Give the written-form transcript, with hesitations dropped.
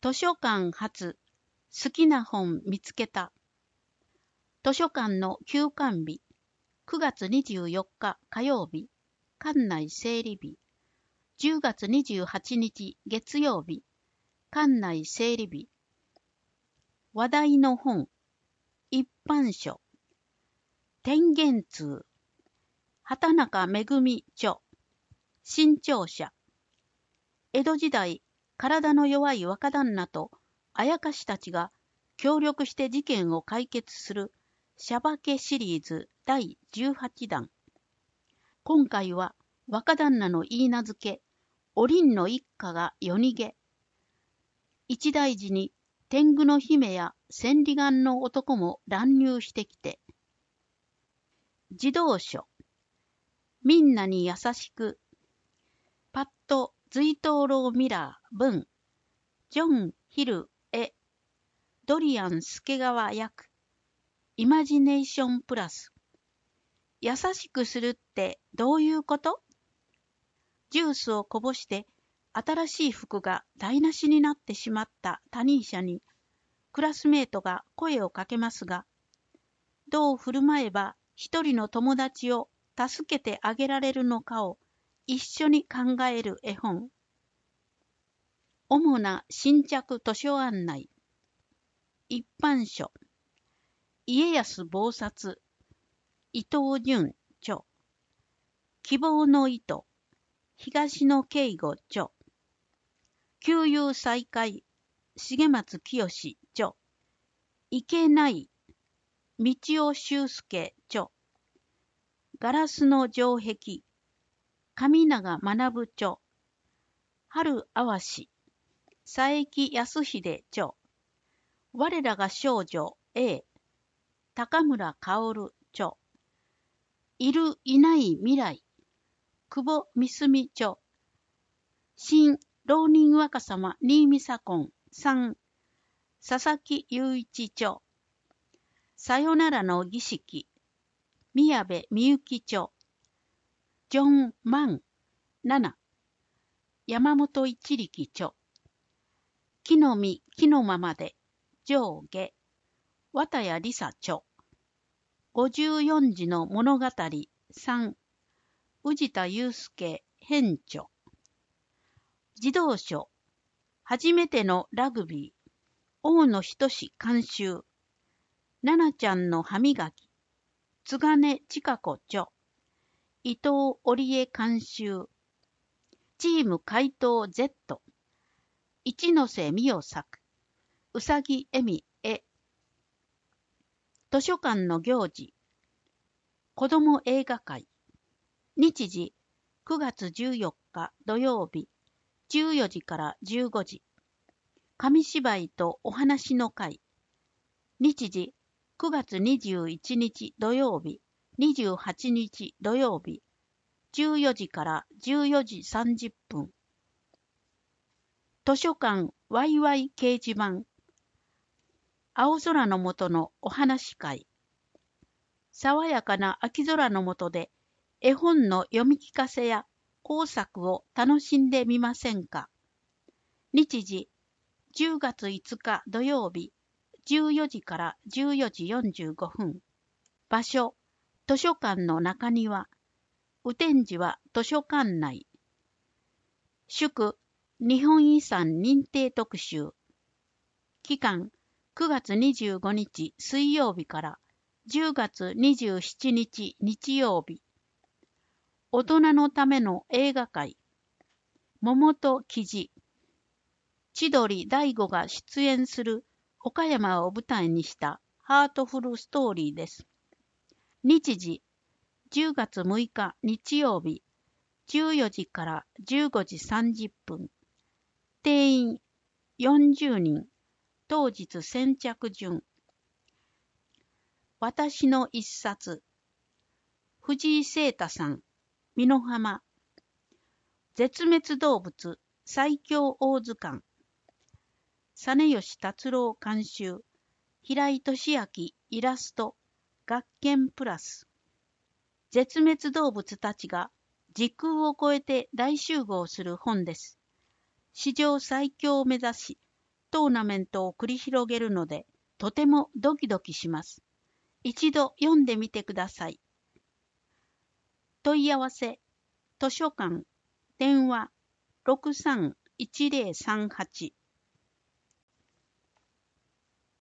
図書館発好きな本見つけた。図書館の休館日、9月24日火曜日、館内整理日。10月28日月曜日、館内整理日。話題の本、一般書。天元通。畑中めぐみ著。新潮社。江戸時代、体の弱い若旦那とあやかしたちが協力して事件を解決するしゃばけシリーズ第18弾。今回は若旦那の言い名付け、おりんの一家が夜逃げ。一大事に天狗の姫や千里眼の男も乱入してきて。児童書。みんなに優しく。パッド・随灯籠ミラー文。ジョン・ヒル・絵。ドリアン・助川役。イマジネーションプラス。優しくするってどういうこと？ジュースをこぼして新しい服が台無しになってしまったタニーシャにクラスメートが声をかけますが、どう振る舞えば一人の友達を助けてあげられるのかを一緒に考える絵本。主な新着図書案内。一般書。家康謀殺。伊藤潤著。希望の糸。東野圭吾著。旧友再会。重松清著。いけない。道尾修介著。ガラスの城壁。上永学著。春淡し。佐伯康秀著。我らが少女 A。高村薫著。いるいない未来。久保美澄著。新浪人若様新見左近3。佐々木雄一著。さよならの儀式。宮部みゆき著。ジョン・マン7。山本一力著。木の実木のままで上下。綿谷りさ著。54字の物語3。宇治田祐介編著。児童書。初めてのラグビー。大野仁監修。ななちゃんの歯磨き。津金千佳子著。伊藤織江監修。チーム怪盗 Z。一ノ瀬美代作。うさぎえみ絵。図書館の行事。子ども映画会。日時9月14日土曜日14時から15時。紙芝居とお話の会。日時9月21日土曜日28日土曜日14時から14時30分。図書館ワイワイ掲示板。青空の下のお話会。爽やかな秋空の下で絵本の読み聞かせや工作を楽しんでみませんか。日時10月5日土曜日14時から14時45分。場所図書館の中庭。雨天時は図書館内。祝日本遺産認定特集。期間9月25日水曜日から10月27日日曜日。大人のための映画会。桃と生地。千鳥大悟が出演する岡山を舞台にしたハートフルストーリーです。日時10月6日日曜日14時から15時30分。定員40人。当日先着順。私の一冊。藤井聖太さん。美濃浜。絶滅動物最強大図鑑。実吉達郎監修。平井俊明イラスト。学研プラス。絶滅動物たちが時空を超えて大集合する本です。史上最強を目指し、 トーナメントを繰り広げるので、とてもドキドキします。一度読んでみてください。問い合わせ、図書館、電話、631038